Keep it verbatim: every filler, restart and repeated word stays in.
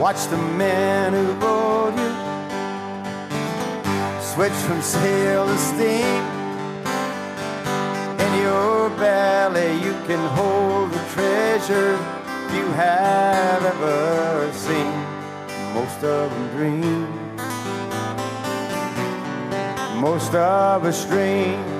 Watch the men who rode you switch from sail to steam. In your belly you can hold the treasure you have ever seen. Most of them dream, most of us dream.